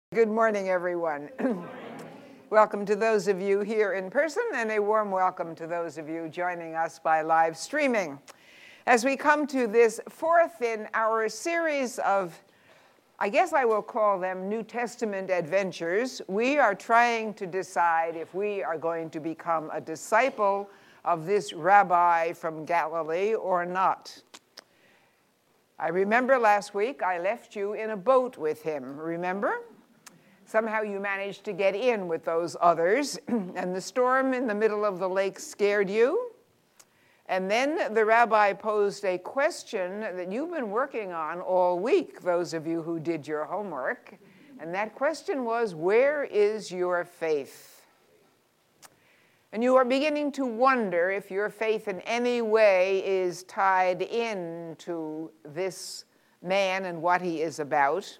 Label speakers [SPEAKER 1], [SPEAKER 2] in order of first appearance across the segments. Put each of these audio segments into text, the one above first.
[SPEAKER 1] Good morning, everyone. Welcome to those of you here in person, and a warm welcome to those of you joining us by live streaming. As we come to this fourth in our series of, I guess I will call them New Testament adventures, we are trying to decide if we are going to become a disciple of this rabbi from Galilee or not. I remember last week I left you in a boat with him, remember? Somehow you managed to get in with those others, and the storm in the middle of the lake scared you. And then the rabbi posed a question that you've been working on all week, those of you who did your homework. And that question was, where is your faith? And you are beginning to wonder if your faith in any way is tied into this man and what he is about.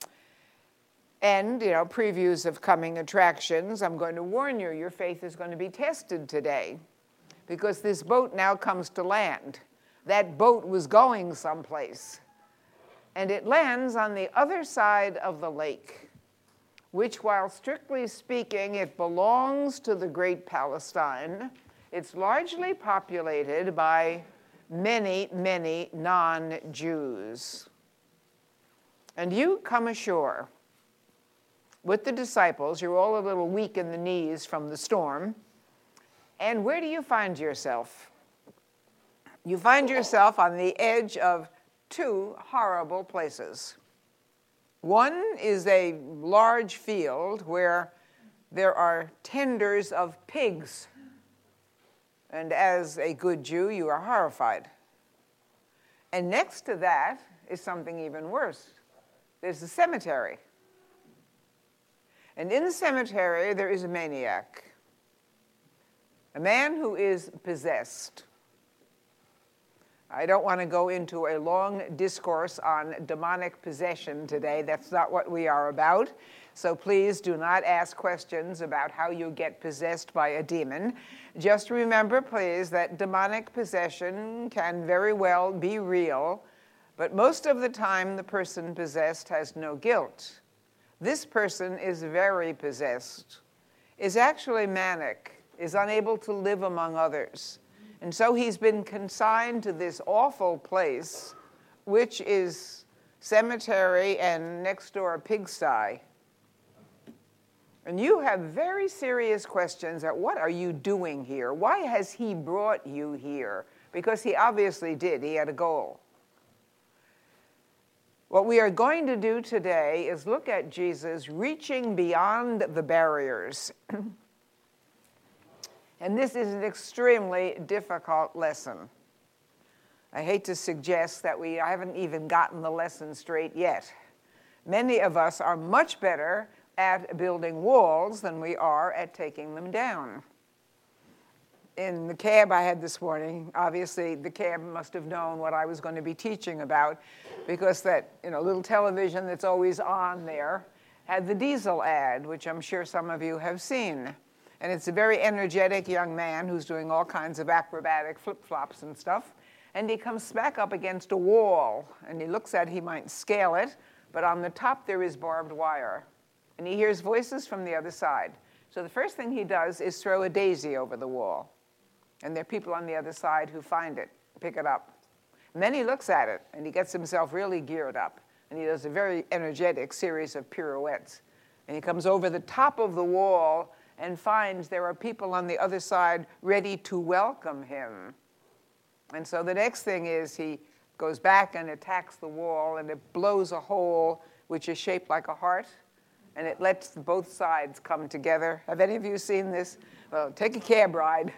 [SPEAKER 1] And, previews of coming attractions. I'm going to warn you, your faith is going to be tested today because this boat now comes to land. That boat was going someplace. And it lands on the other side of the lake, which, while strictly speaking, it belongs to the great Palestine. It's largely populated by many, many non-Jews. And you come ashore with the disciples. You're all a little weak in the knees from the storm. And where do you find yourself? You find yourself on the edge of two horrible places. One is a large field where there are tenders of pigs. And as a good Jew, you are horrified. And next to that is something even worse. There's a cemetery. And in the cemetery, there is a maniac, a man who is possessed. I don't want to go into a long discourse on demonic possession today. That's not what we are about. So please do not ask questions about how you get possessed by a demon. Just remember, please, that demonic possession can very well be real, but most of the time the person possessed has no guilt. This person is very possessed, is actually manic, is unable to live among others. And so he's been consigned to this awful place, which is cemetery and next door a pigsty. And you have very serious questions at what are you doing here? Why has he brought you here? Because he obviously did. He had a goal. What we are going to do today is look at Jesus reaching beyond the barriers. And this is an extremely difficult lesson. I hate to suggest that I haven't even gotten the lesson straight yet. Many of us are much better at building walls than we are at taking them down. In the cab I had this morning, obviously the cab must have known what I was going to be teaching about, because that little television that's always on there had the diesel ad, which I'm sure some of you have seen. And it's a very energetic young man who's doing all kinds of acrobatic flip-flops and stuff. And he comes back up against a wall, and he looks at it, he might scale it, but on the top there is barbed wire. And he hears voices from the other side. So the first thing he does is throw a daisy over the wall. And there are people on the other side who find it, pick it up. And then he looks at it, and he gets himself really geared up. And he does a very energetic series of pirouettes. And he comes over the top of the wall and finds there are people on the other side ready to welcome him. And so the next thing is he goes back and attacks the wall, and it blows a hole which is shaped like a heart. And it lets both sides come together. Have any of you seen this? Well, take a cab ride.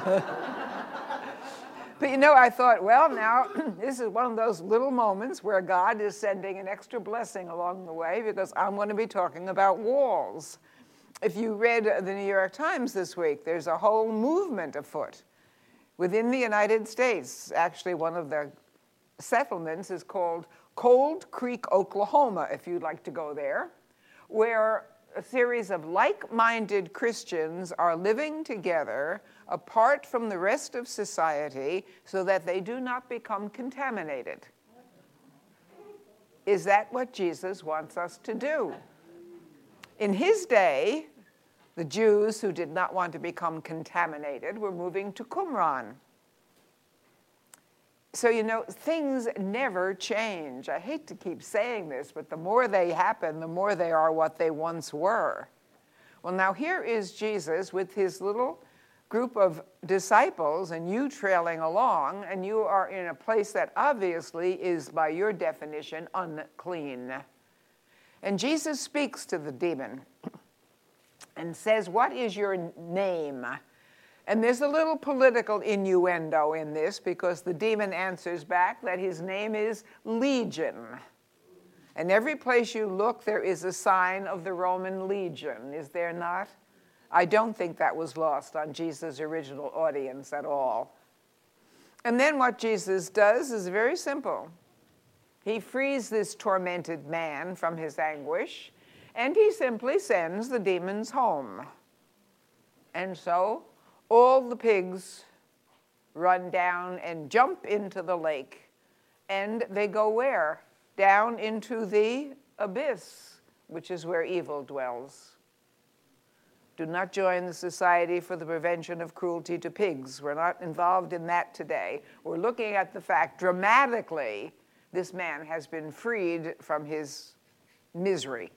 [SPEAKER 1] But I thought, well, now, this is one of those little moments where God is sending an extra blessing along the way, because I'm going to be talking about walls. If you read the New York Times this week, there's a whole movement afoot within the United States. Actually, one of the settlements is called Cold Creek, Oklahoma, if you'd like to go there, where a series of like-minded Christians are living together apart from the rest of society so that they do not become contaminated. Is that what Jesus wants us to do? In his day, the Jews who did not want to become contaminated were moving to Qumran. So, things never change. I hate to keep saying this, but the more they happen, the more they are what they once were. Well, now here is Jesus with his little group of disciples, and you trailing along, and you are in a place that obviously is, by your definition, unclean. And Jesus speaks to the demon and says, "What is your name?" And there's a little political innuendo in this, because the demon answers back that his name is Legion. And every place you look, there is a sign of the Roman legion, is there not? I don't think that was lost on Jesus' original audience at all. And then what Jesus does is very simple. He frees this tormented man from his anguish, and he simply sends the demons home. And so all the pigs run down and jump into the lake, and they go where? Down into the abyss, which is where evil dwells. Do not join the Society for the Prevention of Cruelty to Pigs. We're not involved in that today. We're looking at the fact, dramatically, this man has been freed from his misery.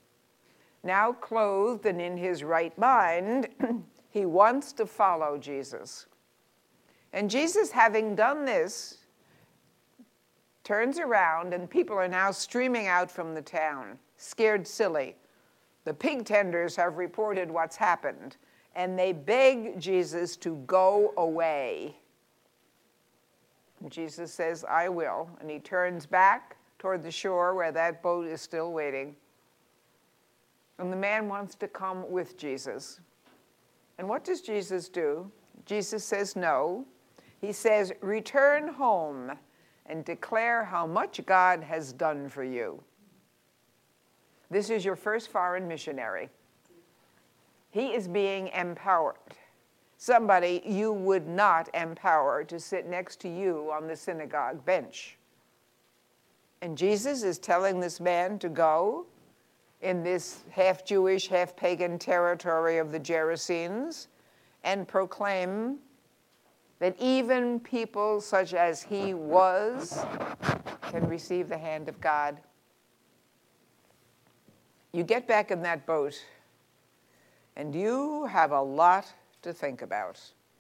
[SPEAKER 1] Now clothed and in his right mind, he wants to follow Jesus. And Jesus, having done this, turns around, and people are now streaming out from the town, scared silly. The pig tenders have reported what's happened, and they beg Jesus to go away. And Jesus says, "I will." And he turns back toward the shore where that boat is still waiting. And the man wants to come with Jesus. And what does Jesus do? Jesus says no. He says, "Return home and declare how much God has done for you." This is your first foreign missionary. He is being empowered. Somebody you would not empower to sit next to you on the synagogue bench. And Jesus is telling this man to go in this half-Jewish, half-pagan territory of the Gerasenes and proclaim that even people such as he was can receive the hand of God. You get back in that boat, and you have a lot to think about.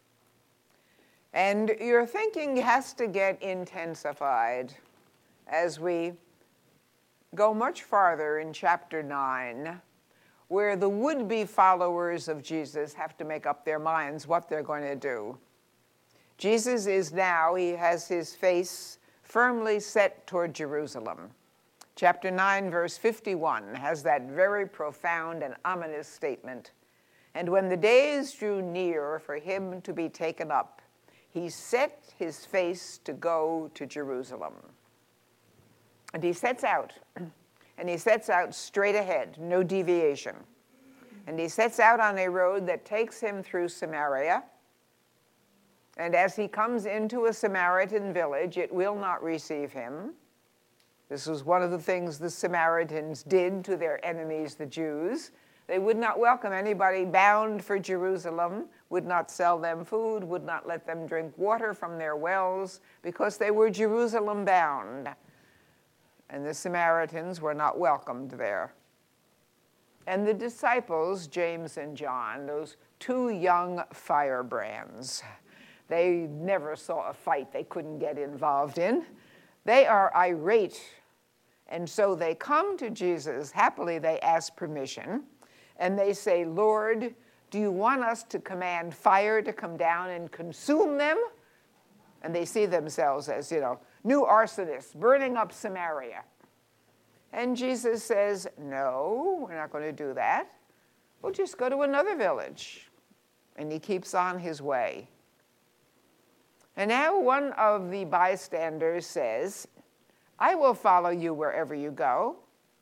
[SPEAKER 1] And your thinking has to get intensified as we go much farther in chapter 9, where the would-be followers of Jesus have to make up their minds what they're going to do. Jesus is now, he has his face firmly set toward Jerusalem. Chapter 9, verse 51 has that very profound and ominous statement. "And when the days drew near for him to be taken up, he set his face to go to Jerusalem." And he sets out, and he sets out straight ahead, no deviation. And he sets out on a road that takes him through Samaria. And as he comes into a Samaritan village, it will not receive him. This was one of the things the Samaritans did to their enemies, the Jews. They would not welcome anybody bound for Jerusalem, would not sell them food, would not let them drink water from their wells, because they were Jerusalem bound. And the Samaritans were not welcomed there. And the disciples, James and John, those two young firebrands, they never saw a fight they couldn't get involved in. They are irate. And so they come to Jesus. Happily, they ask permission. And they say, "Lord, do you want us to command fire to come down and consume them?" And they see themselves as, new arsonists burning up Samaria. And Jesus says, "No, we're not going to do that. We'll just go to another village." And he keeps on his way. And now one of the bystanders says, "I will follow you wherever you go."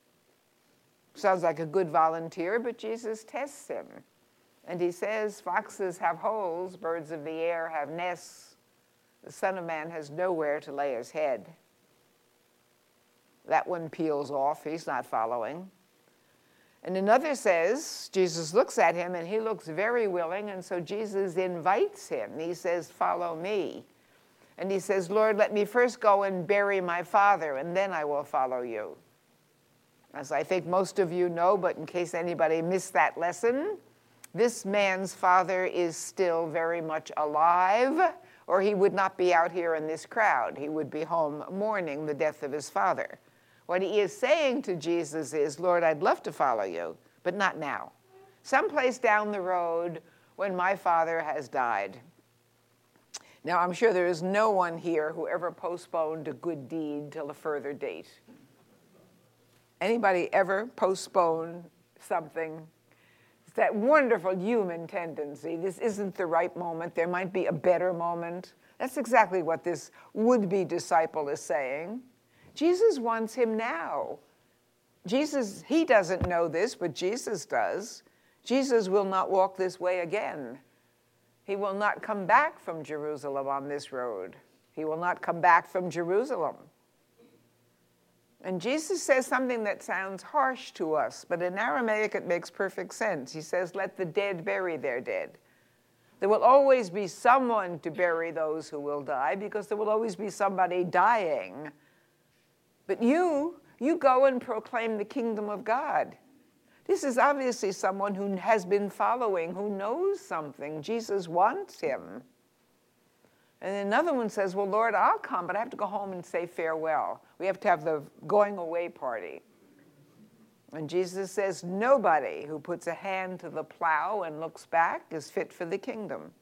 [SPEAKER 1] Sounds like a good volunteer, but Jesus tests him. And he says, "Foxes have holes, birds of the air have nests. The Son of Man has nowhere to lay his head." That one peels off. He's not following. And another says, Jesus looks at him and he looks very willing, and so Jesus invites him. He says, follow me. And he says, Lord, let me first go and bury my father, and then I will follow you. As I think most of you know, but in case anybody missed that lesson, this man's father is still very much alive, or he would not be out here in this crowd. He would be home mourning the death of his father. What he is saying to Jesus is, Lord, I'd love to follow you, but not now. Someplace down the road when my father has died. Now, I'm sure there is no one here who ever postponed a good deed till a further date. Anybody ever postpone something? It's that wonderful human tendency. This isn't the right moment. There might be a better moment. That's exactly what this would-be disciple is saying. Jesus wants him now. Jesus, he doesn't know this, but Jesus does. Jesus will not walk this way again. He will not come back from Jerusalem on this road. He will not come back from Jerusalem. And Jesus says something that sounds harsh to us, but in Aramaic it makes perfect sense. He says, let the dead bury their dead. There will always be someone to bury those who will die, because there will always be somebody dying. But you go and proclaim the kingdom of God. This is obviously someone who has been following, who knows something. Jesus wants him. And another one says, well, Lord, I'll come, but I have to go home and say farewell. We have to have the going away party. And Jesus says, nobody who puts a hand to the plow and looks back is fit for the kingdom.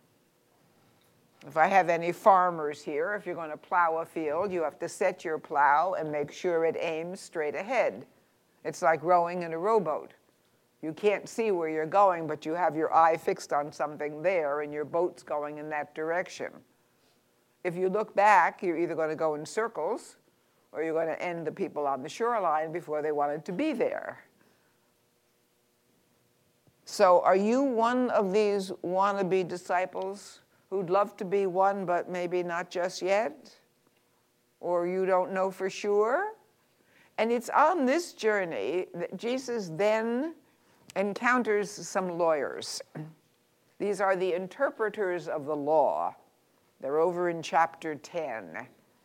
[SPEAKER 1] If I have any farmers here, if you're going to plow a field, you have to set your plow and make sure it aims straight ahead. It's like rowing in a rowboat. You can't see where you're going, but you have your eye fixed on something there, and your boat's going in that direction. If you look back, you're either going to go in circles, or you're going to end the people on the shoreline before they wanted to be there. So are you one of these wannabe disciples who'd love to be one, but maybe not just yet? Or you don't know for sure? And it's on this journey that Jesus then encounters some lawyers. These are the interpreters of the law. They're over in chapter 10.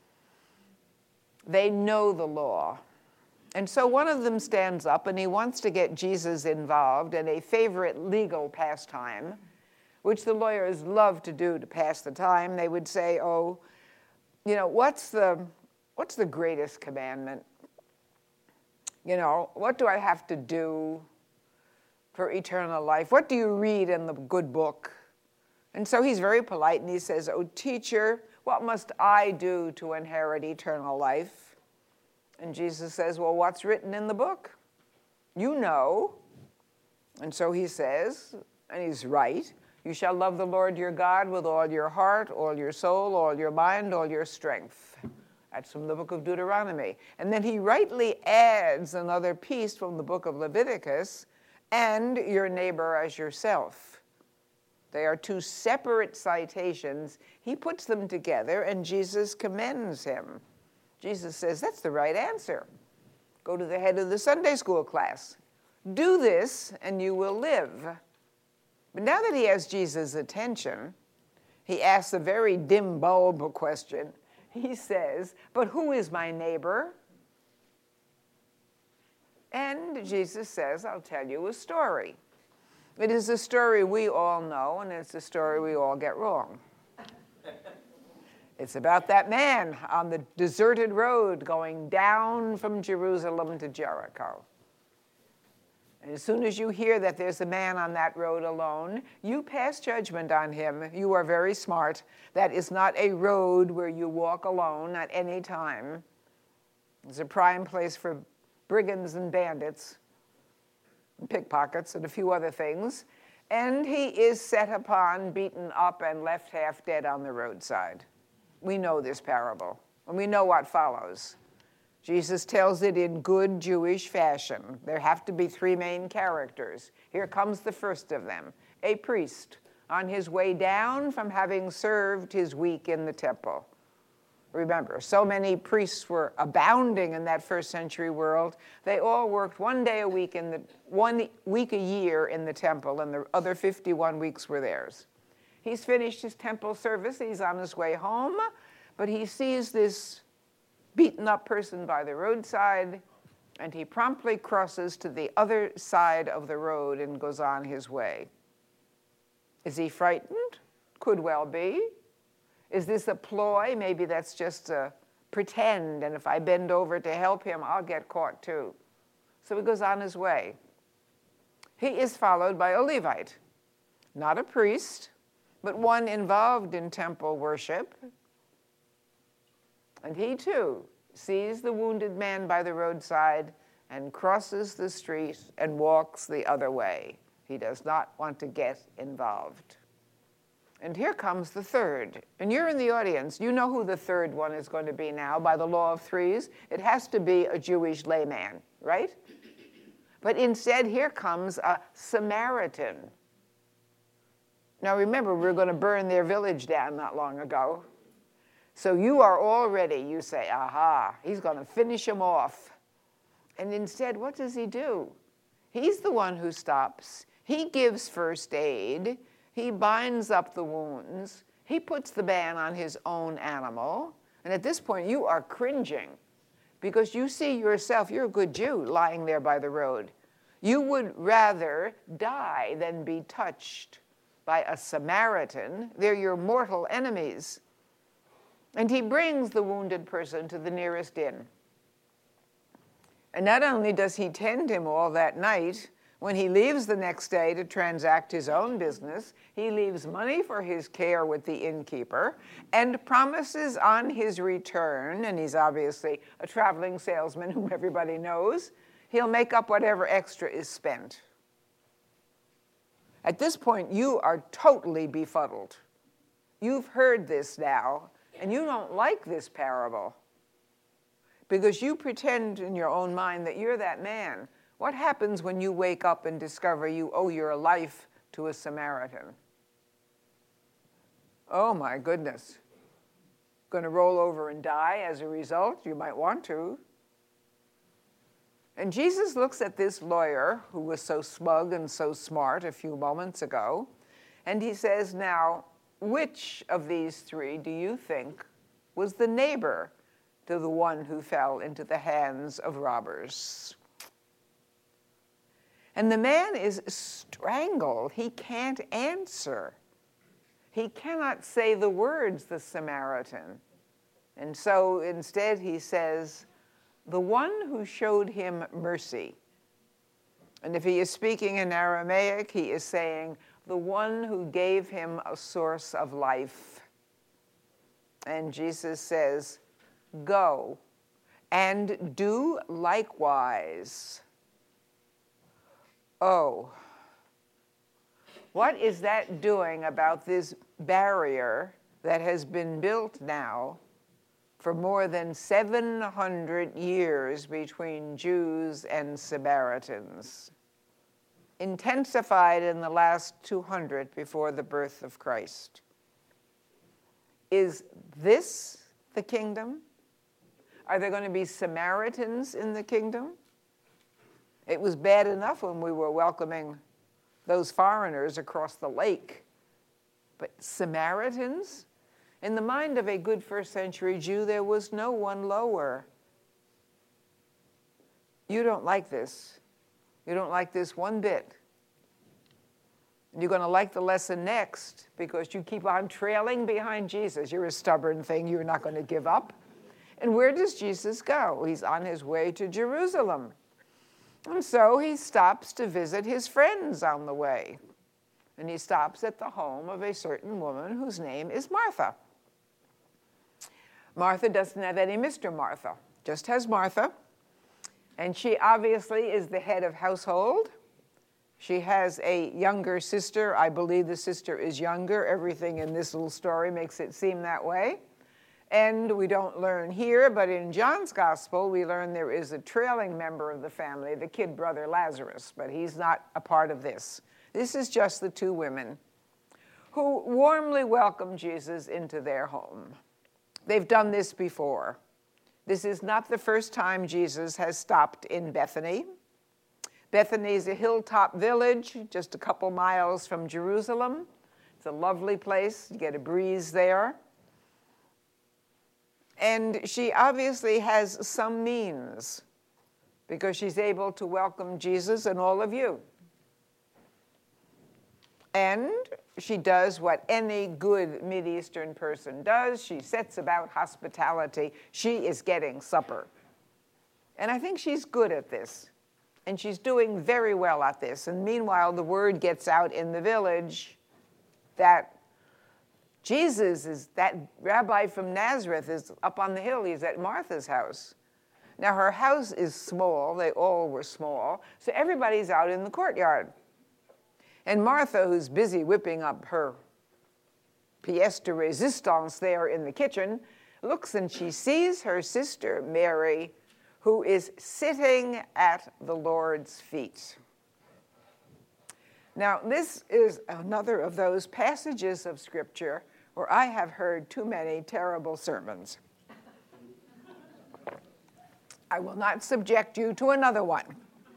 [SPEAKER 1] They know the law. And so one of them stands up and he wants to get Jesus involved in a favorite legal pastime, which the lawyers love to do to pass the time. They would say, oh, you know, what's the greatest commandment? You know, what do I have to do for eternal life? What do you read in the good book? And so he's very polite and he says, oh, teacher, what must I do to inherit eternal life? And Jesus says, well, what's written in the book? You know. And so he says, and he's right, you shall love the Lord your God with all your heart, all your soul, all your mind, all your strength. That's from the book of Deuteronomy. And then he rightly adds another piece from the book of Leviticus, and your neighbor as yourself. They are two separate citations. He puts them together, and Jesus commends him. Jesus says, that's the right answer. Go to the head of the Sunday school class. Do this, and you will live. But now that he has Jesus' attention, he asks a very dim bulb question. He says, but who is my neighbor? And Jesus says, I'll tell you a story. It is a story we all know, and it's a story we all get wrong. It's about that man on the deserted road going down from Jerusalem to Jericho. And as soon as you hear that there's a man on that road alone, you pass judgment on him. You are very smart. That is not a road where you walk alone at any time. It's a prime place for brigands and bandits, and pickpockets, and a few other things. And he is set upon, beaten up, and left half dead on the roadside. We know this parable, and we know what follows. Jesus tells it in good Jewish fashion. There have to be three main characters. Here comes the first of them, a priest on his way down from having served his week in the temple. Remember, so many priests were abounding in that first century world. They all worked 1 day a week 1 week a year in the temple, and the other 51 weeks were theirs. He's finished his temple service. He's on his way home, but he sees this beaten up person by the roadside, and he promptly crosses to the other side of the road and goes on his way. Is he frightened? Could well be. Is this a ploy? Maybe that's just a pretend, and if I bend over to help him, I'll get caught too. So he goes on his way. He is followed by a Levite, not a priest, but one involved in temple worship. And he too sees the wounded man by the roadside and crosses the street and walks the other way. He does not want to get involved. And here comes the third. And you're in the audience. You know who the third one is going to be now by the law of threes. It has to be a Jewish layman, right? But instead, here comes a Samaritan. Now remember, we were going to burn their village down not long ago. So you are all ready. You say, aha, he's going to finish him off. And instead, what does he do? He's the one who stops. He gives first aid. He binds up the wounds. He puts the ban on his own animal. And at this point, you are cringing because you see yourself, you're a good Jew, lying there by the road. You would rather die than be touched by a Samaritan. They're your mortal enemies. And he brings the wounded person to the nearest inn. And not only does he tend him all that night, when he leaves the next day to transact his own business, he leaves money for his care with the innkeeper and promises on his return, and he's obviously a traveling salesman whom everybody knows, he'll make up whatever extra is spent. At this point, you are totally befuddled. You've heard this now, and you don't like this parable because you pretend in your own mind that you're that man. What happens when you wake up and discover you owe your life to a Samaritan? Oh my goodness. Going to roll over and die as a result? You might want to. And Jesus looks at this lawyer who was so smug and so smart a few moments ago, and he says, now, which of these three do you think was the neighbor to the one who fell into the hands of robbers? And the man is strangled. He can't answer. He cannot say the words, the Samaritan. And so instead he says, the one who showed him mercy. And if he is speaking in Aramaic, he is saying, the one who gave him a source of life. And Jesus says, go and do likewise. Oh, what is that doing about this barrier that has been built now for more than 700 years between Jews and Samaritans, intensified in the last 200 before the birth of Christ? Is this the kingdom? Are there going to be Samaritans in the kingdom? It was bad enough when we were welcoming those foreigners across the lake. But Samaritans? In the mind of a good first century Jew, there was no one lower. You don't like this. You don't like this one bit. You're going to like the lesson next because you keep on trailing behind Jesus. You're a stubborn thing. You're not going to give up. And where does Jesus go? He's on his way to Jerusalem. And so he stops to visit his friends on the way. And he stops at the home of a certain woman whose name is Martha. Martha doesn't have any Mr. Martha, just has Martha. And she obviously is the head of household. She has a younger sister. I believe the sister is younger. Everything in this little story makes it seem that way. And we don't learn here, but in John's gospel, we learn there is a trailing member of the family, the kid brother Lazarus, but he's not a part of this. This is just the two women who warmly welcome Jesus into their home. They've done this before. This is not the first time Jesus has stopped in Bethany. Bethany is a hilltop village just a couple miles from Jerusalem. It's a lovely place. You get a breeze there. And she obviously has some means because she's able to welcome Jesus and all of you. And she does what any good Mideastern person does. She sets about hospitality. She is getting supper. And I think she's good at this. And she's doing very well at this. And meanwhile, the word gets out in the village that Jesus is, that rabbi from Nazareth is up on the hill. He's at Martha's house. Now, her house is small. They all were small. So everybody's out in the courtyard. And Martha, who's busy whipping up her pièce de résistance there in the kitchen, looks and she sees her sister Mary, who is sitting at the Lord's feet. Now, this is another of those passages of Scripture where I have heard too many terrible sermons. I will not subject you to another one.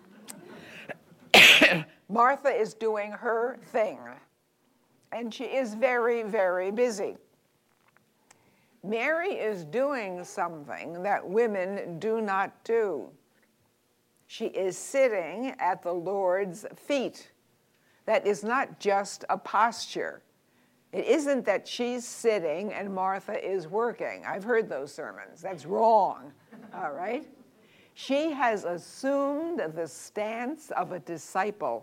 [SPEAKER 1] Martha is doing her thing, and she is very, very busy. Mary is doing something that women do not do. She is sitting at the Lord's feet. That is not just a posture. It isn't that she's sitting and Martha is working. I've heard those sermons. That's wrong, all right? She has assumed the stance of a disciple.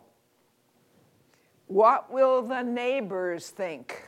[SPEAKER 1] What will the neighbors think?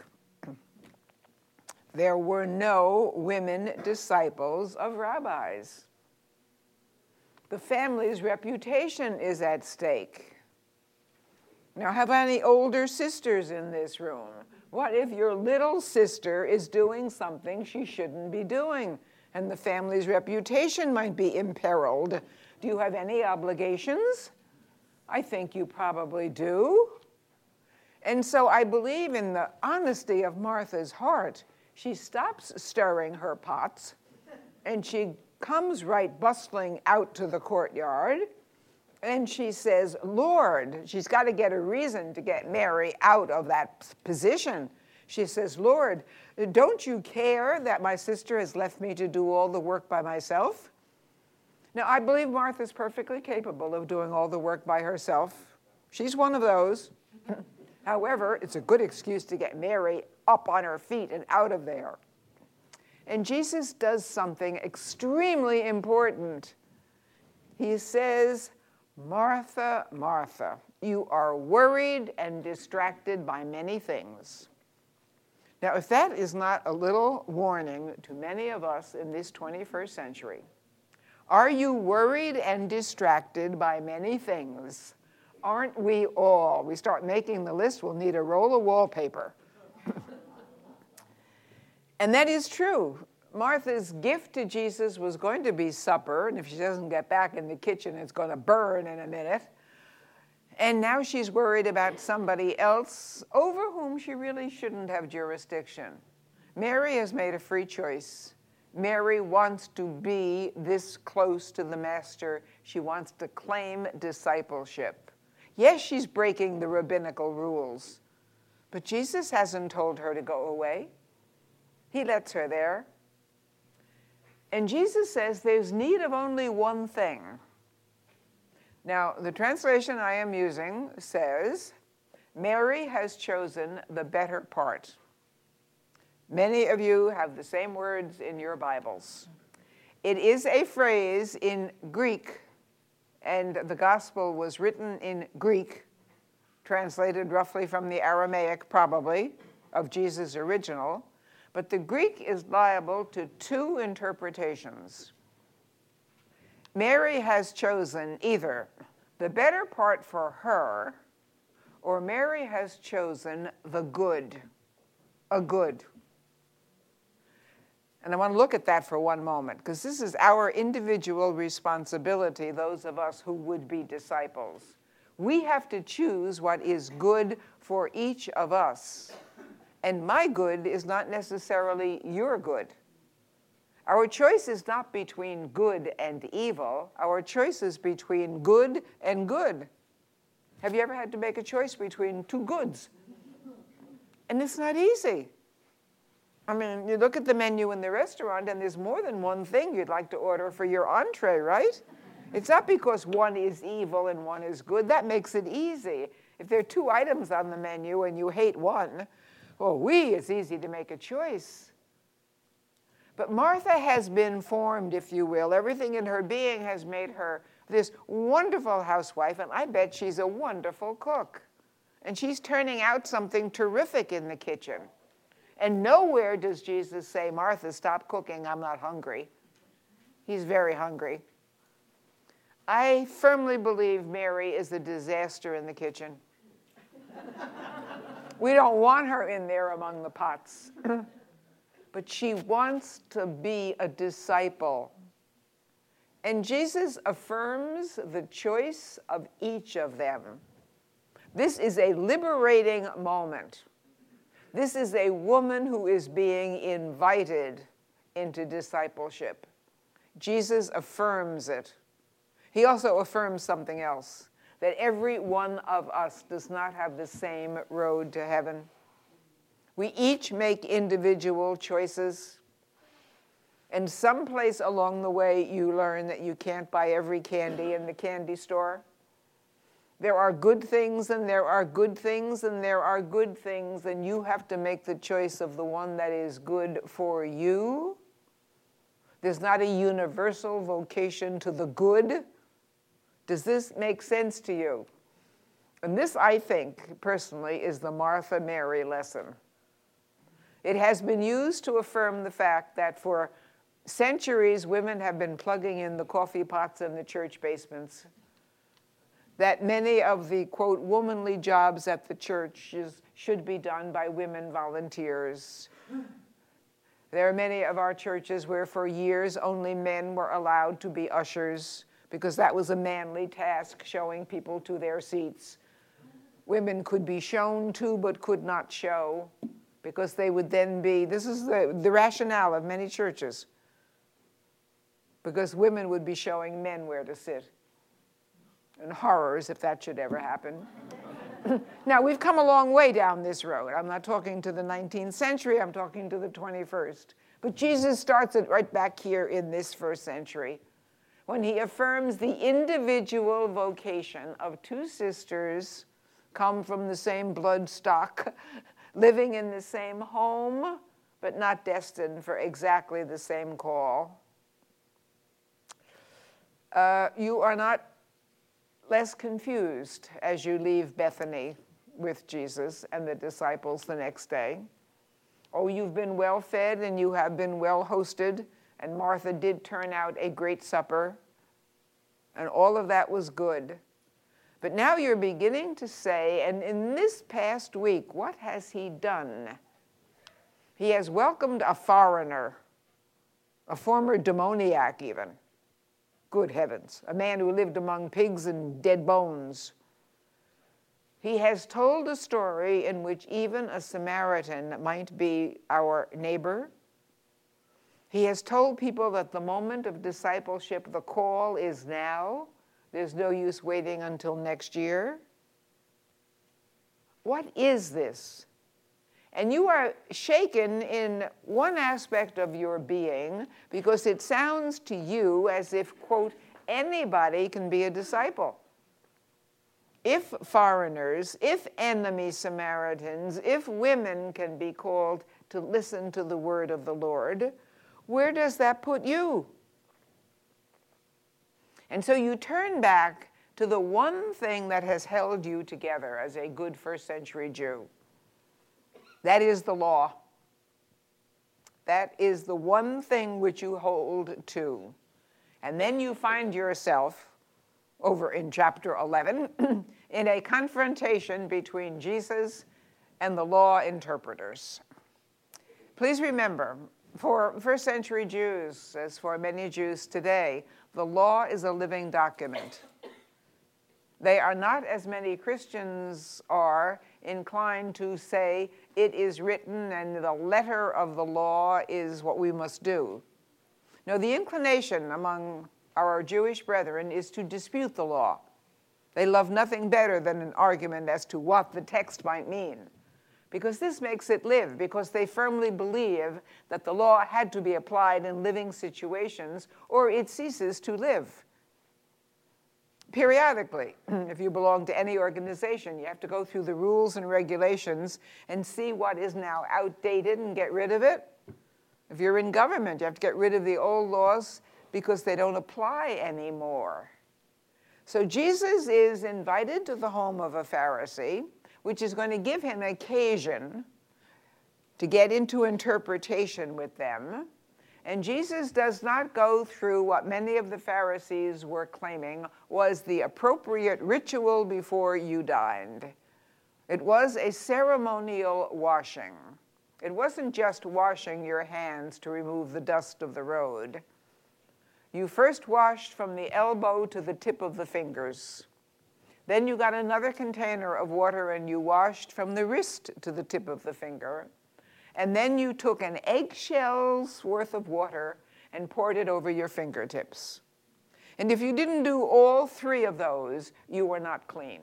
[SPEAKER 1] There were no women disciples of rabbis. The family's reputation is at stake. Now, have any older sisters in this room? What if your little sister is doing something she shouldn't be doing, and the family's reputation might be imperiled? Do you have any obligations? I think you probably do. And so I believe in the honesty of Martha's heart. She stops stirring her pots, and she comes right bustling out to the courtyard, and she says, Lord, she's got to get a reason to get Mary out of that position. She says, Lord, don't you care that my sister has left me to do all the work by myself? Now, I believe Martha's perfectly capable of doing all the work by herself. She's one of those. However, it's a good excuse to get Mary up on her feet and out of there. And Jesus does something extremely important. He says, Martha, Martha, you are worried and distracted by many things. Now, if that is not a little warning to many of us in this 21st century, are you worried and distracted by many things? Aren't we all? We start making the list, we'll need a roll of wallpaper. And that is true. Martha's gift to Jesus was going to be supper, and if she doesn't get back in the kitchen, it's going to burn in a minute. And now she's worried about somebody else over whom she really shouldn't have jurisdiction. Mary has made a free choice. Mary wants to be this close to the Master. She wants to claim discipleship. Yes, she's breaking the rabbinical rules, but Jesus hasn't told her to go away. He lets her there. And Jesus says there's need of only one thing. Now, the translation I am using says, Mary has chosen the better part. Many of you have the same words in your Bibles. It is a phrase in Greek, and the gospel was written in Greek, translated roughly from the Aramaic, probably, of Jesus' original. But the Greek is liable to two interpretations. Mary has chosen either the better part for her, or Mary has chosen the good, a good. And I want to look at that for one moment, because this is our individual responsibility, those of us who would be disciples. We have to choose what is good for each of us. And my good is not necessarily your good. Our choice is not between good and evil. Our choice is between good and good. Have you ever had to make a choice between two goods? And it's not easy. I mean, you look at the menu in the restaurant and there's more than one thing you'd like to order for your entree, right? It's not because one is evil and one is good. That makes it easy. If there are two items on the menu and you hate one, it's easy to make a choice. But Martha has been formed, if you will. Everything in her being has made her this wonderful housewife, and I bet she's a wonderful cook. And she's turning out something terrific in the kitchen. And nowhere does Jesus say, Martha, stop cooking, I'm not hungry. He's very hungry. I firmly believe Mary is a disaster in the kitchen. We don't want her in there among the pots. But she wants to be a disciple. And Jesus affirms the choice of each of them. This is a liberating moment. This is a woman who is being invited into discipleship. Jesus affirms it. He also affirms something else, that every one of us does not have the same road to heaven. We each make individual choices. And someplace along the way, you learn that you can't buy every candy in the candy store. There are good things, and there are good things, and there are good things, and you have to make the choice of the one that is good for you. There's not a universal vocation to the good. Does this make sense to you? And this, I think, personally, is the Martha Mary lesson. It has been used to affirm the fact that for centuries, women have been plugging in the coffee pots in the church basements, that many of the, quote, womanly jobs at the churches should be done by women volunteers. There are many of our churches where for years only men were allowed to be ushers because that was a manly task, showing people to their seats. Women could be shown to but could not show because they would then be, this is the rationale of many churches, because women would be showing men where to sit. And horrors if that should ever happen. Now, we've come a long way down this road. I'm not talking to the 19th century, I'm talking to the 21st. But Jesus starts it right back here in this first century when he affirms the individual vocation of two sisters come from the same blood stock, living in the same home, but not destined for exactly the same call. You are not less confused as you leave Bethany with Jesus and the disciples the next day. Oh, you've been well fed and you have been well hosted, and Martha did turn out a great supper, and all of that was good. But now you're beginning to say, and in this past week, what has he done? He has welcomed a foreigner, a former demoniac even. Good heavens, a man who lived among pigs and dead bones. He has told a story in which even a Samaritan might be our neighbor. He has told people that the moment of discipleship, the call is now. There's no use waiting until next year. What is this? And you are shaken in one aspect of your being because it sounds to you as if, quote, anybody can be a disciple. If foreigners, if enemy Samaritans, if women can be called to listen to the word of the Lord, where does that put you? And so you turn back to the one thing that has held you together as a good first century Jew. That is the law. That is the one thing which you hold to. And then you find yourself, over in chapter 11, in a confrontation between Jesus and the law interpreters. Please remember, for first century Jews, as for many Jews today, the law is a living document. They are not, as many Christians are, inclined to say it is written and the letter of the law is what we must do. No, the inclination among our Jewish brethren is to dispute the law. They love nothing better than an argument as to what the text might mean, because this makes it live, because they firmly believe that the law had to be applied in living situations or it ceases to live. Periodically, if you belong to any organization, you have to go through the rules and regulations and see what is now outdated and get rid of it. If you're in government, you have to get rid of the old laws because they don't apply anymore. So Jesus is invited to the home of a Pharisee, which is going to give him occasion to get into interpretation with them. And Jesus does not go through what many of the Pharisees were claiming was the appropriate ritual before you dined. It was a ceremonial washing. It wasn't just washing your hands to remove the dust of the road. You first washed from the elbow to the tip of the fingers. Then you got another container of water and you washed from the wrist to the tip of the finger. And then you took an eggshell's worth of water and poured it over your fingertips. And if you didn't do all three of those, you were not clean.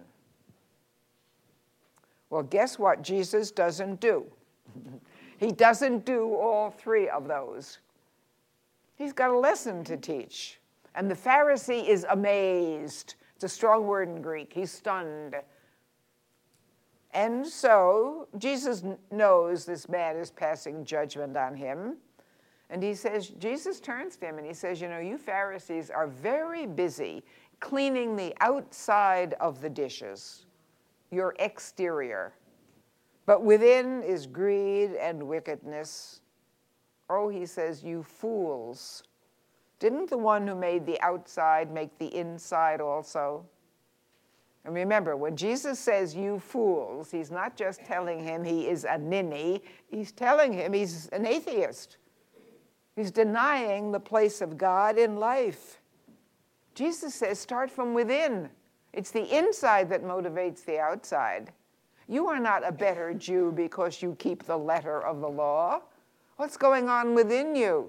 [SPEAKER 1] Well, guess what Jesus doesn't do? He doesn't do all three of those. He's got a lesson to teach. And the Pharisee is amazed. It's a strong word in Greek. He's stunned. And so Jesus knows this man is passing judgment on him. And Jesus turns to him and he says, you know, you Pharisees are very busy cleaning the outside of the dishes, your exterior. But within is greed and wickedness. Oh, he says, you fools. Didn't the one who made the outside make the inside also? And remember, when Jesus says, you fools, he's not just telling him he is a ninny, he's telling him he's an atheist. He's denying the place of God in life. Jesus says, start from within. It's the inside that motivates the outside. You are not a better Jew because you keep the letter of the law. What's going on within you?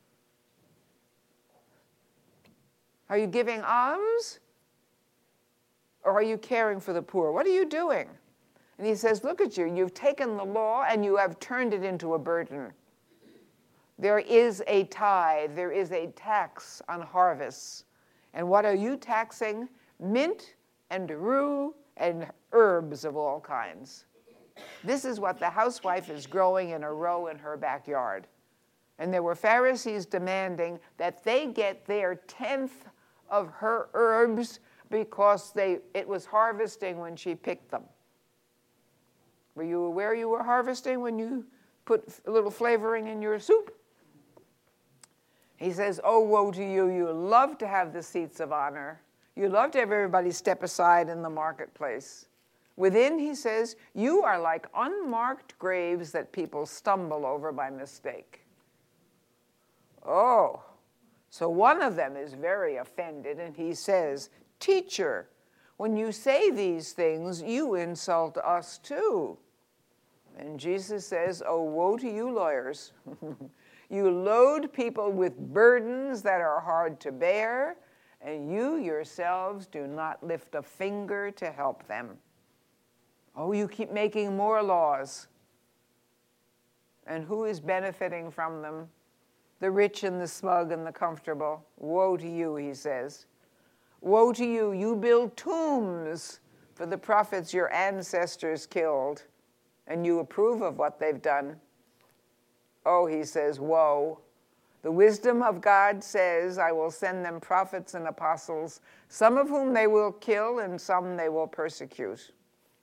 [SPEAKER 1] Are you giving alms? Or are you caring for the poor? What are you doing? And he says, look at you. You've taken the law and you have turned it into a burden. There is a tithe. There is a tax on harvests. And what are you taxing? Mint and rue and herbs of all kinds. This is what the housewife is growing in a row in her backyard. And there were Pharisees demanding that they get their tenth of her herbs because it was harvesting when she picked them. Were you aware you were harvesting when you put a little flavoring in your soup? He says, oh, woe to you. You love to have the seats of honor. You love to have everybody step aside in the marketplace. Within, he says, you are like unmarked graves that people stumble over by mistake. Oh, so one of them is very offended, and he says, teacher, when you say these things, you insult us too. And Jesus says, oh, woe to you lawyers. You load people with burdens that are hard to bear, and you yourselves do not lift a finger to help them. Oh, you keep making more laws. And who is benefiting from them? The rich and the smug and the comfortable. Woe to you, he says. Woe to you, you build tombs for the prophets your ancestors killed, and you approve of what they've done. Oh, he says, woe. The wisdom of God says, I will send them prophets and apostles, some of whom they will kill and some they will persecute.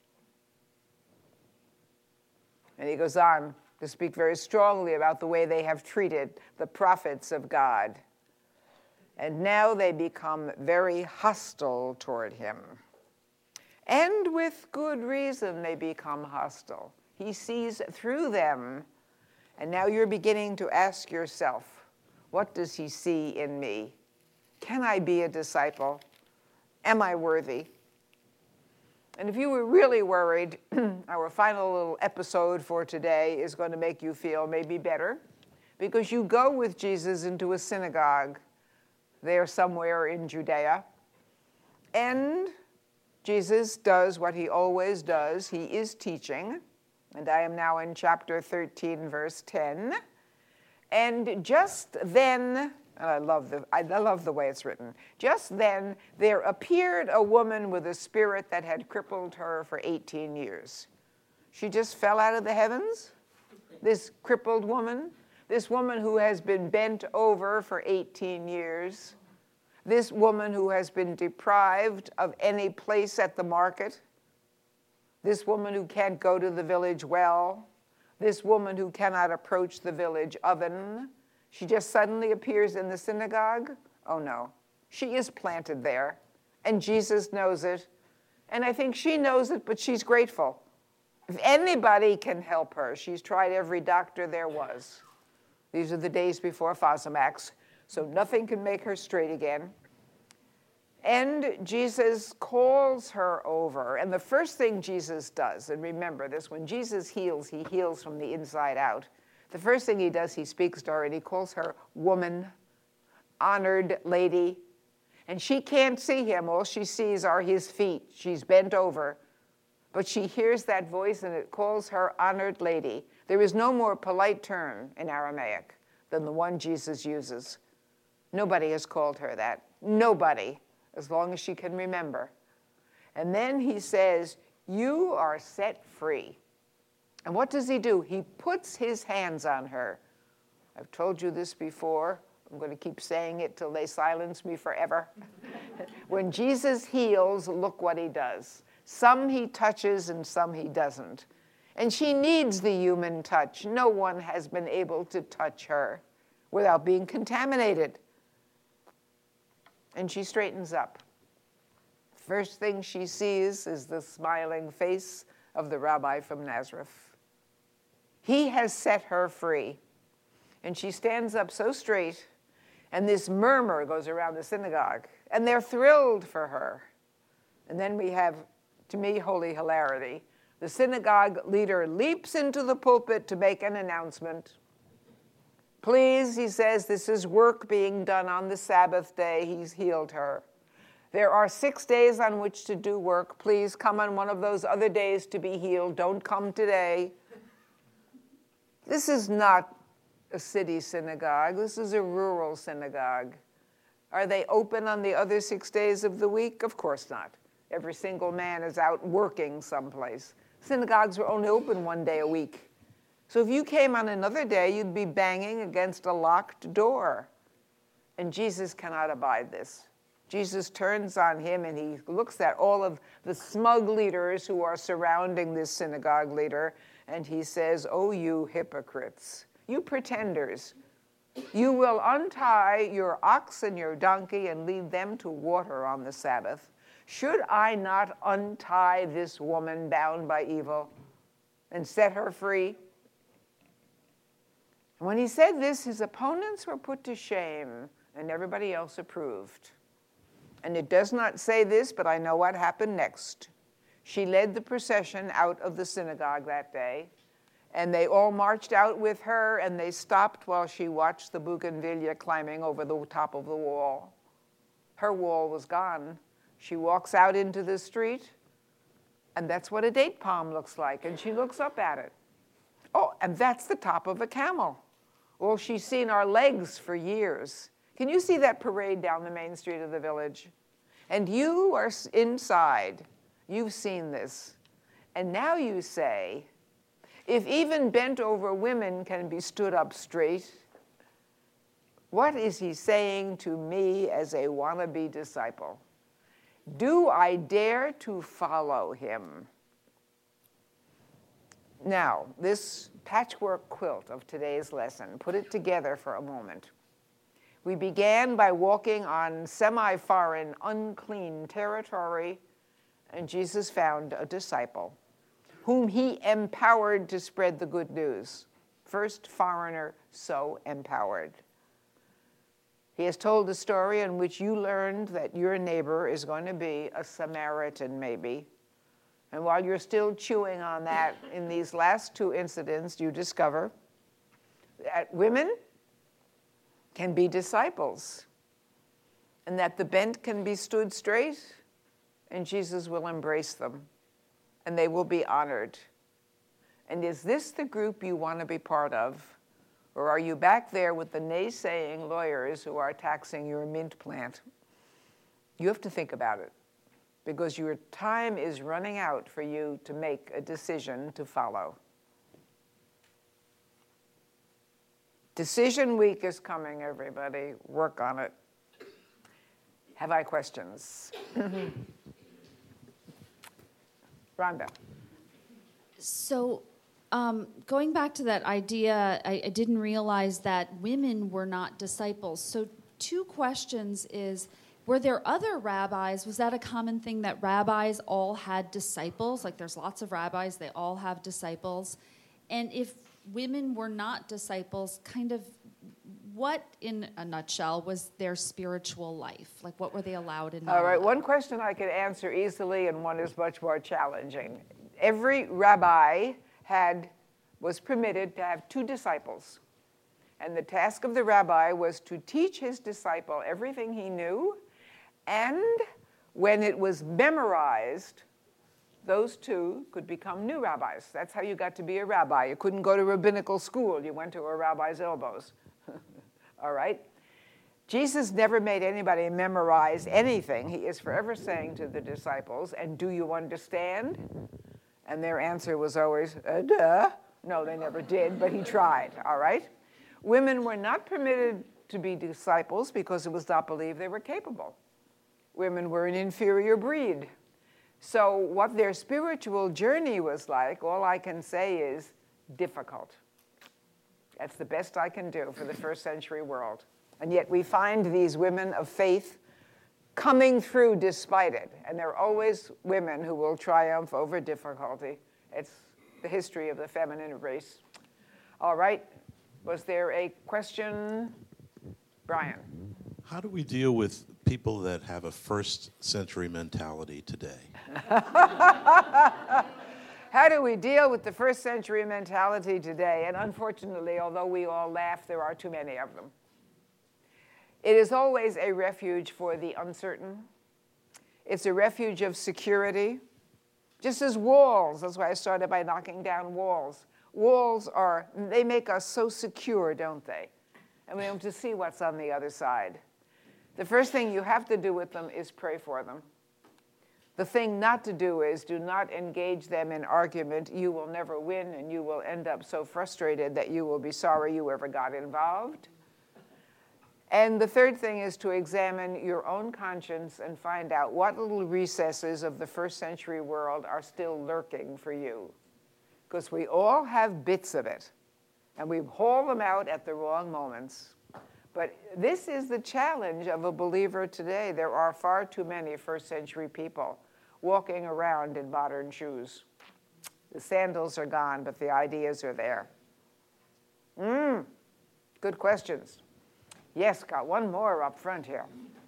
[SPEAKER 1] And he goes on to speak very strongly about the way they have treated the prophets of God. And now they become very hostile toward him. And with good reason they become hostile. He sees through them. And now you're beginning to ask yourself, what does he see in me? Can I be a disciple? Am I worthy? And if you were really worried, our final little episode for today is going to make you feel maybe better, because you go with Jesus into a synagogue there somewhere in Judea, and Jesus does what he always does. He is teaching, and I am now in chapter 13, verse 10. And just then, and I love the way it's written, just then there appeared a woman with a spirit that had crippled her for 18 years. She just fell out of the heavens, this crippled woman, this woman who has been bent over for 18 years, this woman who has been deprived of any place at the market, this woman who can't go to the village well, this woman who cannot approach the village oven. She just suddenly appears in the synagogue. Oh no, she is planted there, and Jesus knows it, and I think she knows it, but she's grateful. If anybody can help her, she's tried every doctor there was. These are the days before Fosamax, so nothing can make her straight again. And Jesus calls her over. And the first thing Jesus does, and remember this, when Jesus heals, he heals from the inside out. The first thing he does, he speaks to her and he calls her woman, honored lady. And she can't see him. All she sees are his feet. She's bent over. But she hears that voice and it calls her honored lady. There is no more polite term in Aramaic than the one Jesus uses. Nobody has called her that. Nobody, as long as she can remember. And then he says, you are set free. And what does he do? He puts his hands on her. I've told you this before. I'm going to keep saying it till they silence me forever. When Jesus heals, look what he does. Some he touches and some he doesn't. And she needs the human touch. No one has been able to touch her without being contaminated. And she straightens up. First thing she sees is the smiling face of the rabbi from Nazareth. He has set her free. And she stands up so straight, and this murmur goes around the synagogue, and they're thrilled for her. And then we have, to me, holy hilarity. The synagogue leader leaps into the pulpit to make an announcement. Please, he says, this is work being done on the Sabbath day. He's healed her. There are 6 days on which to do work. Please come on one of those other days to be healed. Don't come today. This is not a city synagogue. This is a rural synagogue. Are they open on the other 6 days of the week? Of course not. Every single man is out working someplace. Synagogues were only open 1 day a week. So if you came on another day, you'd be banging against a locked door. And Jesus cannot abide this. Jesus turns on him and he looks at all of the smug leaders who are surrounding this synagogue leader, and he says, oh, you hypocrites, you pretenders, you will untie your ox and your donkey and lead them to water on the Sabbath. Should I not untie this woman bound by evil and set her free? When he said this, his opponents were put to shame, and everybody else approved. And it does not say this, but I know what happened next. She led the procession out of the synagogue that day, and they all marched out with her, and they stopped while she watched the bougainvillea climbing over the top of the wall. Her wall was gone. She walks out into the street, and that's what a date palm looks like, and she looks up at it. Oh, and that's the top of a camel. Well, she's seen our legs for years. Can you see that parade down the main street of the village? And you are inside. You've seen this. And now you say, if even bent over women can be stood up straight, what is he saying to me as a wannabe disciple? Do I dare to follow him? Now, this patchwork quilt of today's lesson, put it together for a moment. We began by walking on semi-foreign, unclean territory, and Jesus found a disciple whom he empowered to spread the good news. First foreigner so empowered. He has told a story in which you learned that your neighbor is going to be a Samaritan, maybe. And while you're still chewing on that, in these last two incidents, you discover that women can be disciples, and that the bent can be stood straight, and Jesus will embrace them, and they will be honored. And is this the group you want to be part of? Or are you back there with the naysaying lawyers who are taxing your mint plant? You have to think about it, because your time is running out for you to make a decision to follow. Decision week is coming, everybody. Work on it. Have I questions? Rhonda.
[SPEAKER 2] So going back to that idea, I didn't realize that women were not disciples. So 2 questions is, were there other rabbis? Was that a common thing that rabbis all had disciples? Like there's lots of rabbis, they all have disciples. And if women were not disciples, kind of what, in a nutshell, was their spiritual life? Like what were they allowed in?
[SPEAKER 1] All right, one question I could answer easily and one is much more challenging. Every rabbi was permitted to have 2 disciples. And the task of the rabbi was to teach his disciple everything he knew, and when it was memorized, those 2 could become new rabbis. That's how you got to be a rabbi. You couldn't go to rabbinical school. You went to a rabbi's elbows. All right? Jesus never made anybody memorize anything. He is forever saying to the disciples, and do you understand? And their answer was always, duh. No, they never did, but he tried, all right? Women were not permitted to be disciples because it was not believed they were capable. Women were an inferior breed. So what their spiritual journey was like, all I can say is difficult. That's the best I can do for the first century world. And yet we find these women of faith coming through despite it. And there are always women who will triumph over difficulty. It's the history of the feminine race. All right. Was there a question? Brian.
[SPEAKER 3] How do we deal with people that have a first century mentality today?
[SPEAKER 1] How do we deal with the first century mentality today? And unfortunately, although we all laugh, there are too many of them. It is always a refuge for the uncertain. It's a refuge of security, just as walls. That's why I started by knocking down walls. Walls they make us so secure, don't they? And we have to see what's on the other side. The first thing you have to do with them is pray for them. The thing not to do is do not engage them in argument. You will never win, and you will end up so frustrated that you will be sorry you ever got involved. And the third thing is to examine your own conscience and find out what little recesses of the first century world are still lurking for you. Because we all have bits of it, and we haul them out at the wrong moments. But this is the challenge of a believer today. There are far too many first century people walking around in modern shoes. The sandals are gone, but the ideas are there. Good questions. Yes, got one more up front here.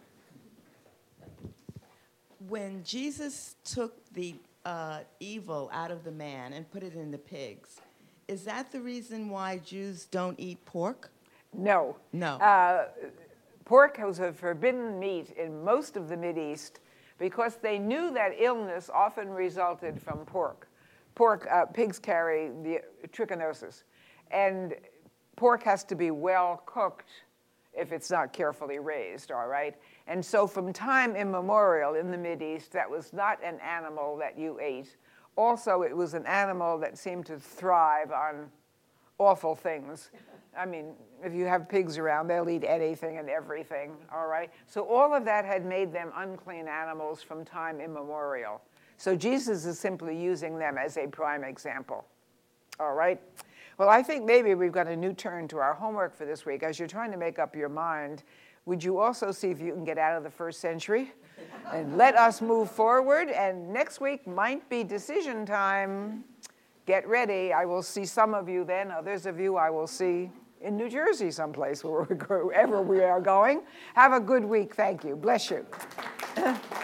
[SPEAKER 4] When Jesus took the evil out of the man and put it in the pigs, is that the reason why Jews don't eat pork?
[SPEAKER 1] No.
[SPEAKER 4] No.
[SPEAKER 1] Pork was a forbidden meat in most of the Mideast because they knew that illness often resulted from pork. Pigs carry the trichinosis, and pork has to be well cooked if it's not carefully raised, all right? And so from time immemorial in the Mideast, that was not an animal that you ate. Also, it was an animal that seemed to thrive on awful things. I mean, if you have pigs around, they'll eat anything and everything, all right? So all of that had made them unclean animals from time immemorial. So Jesus is simply using them as a prime example, all right? Well, I think maybe we've got a new turn to our homework for this week. As you're trying to make up your mind, would you also see if you can get out of the first century and let us move forward? And next week might be decision time. Get ready. I will see some of you then. Others of you I will see in New Jersey someplace, wherever we are going. Have a good week. Thank you. Bless you.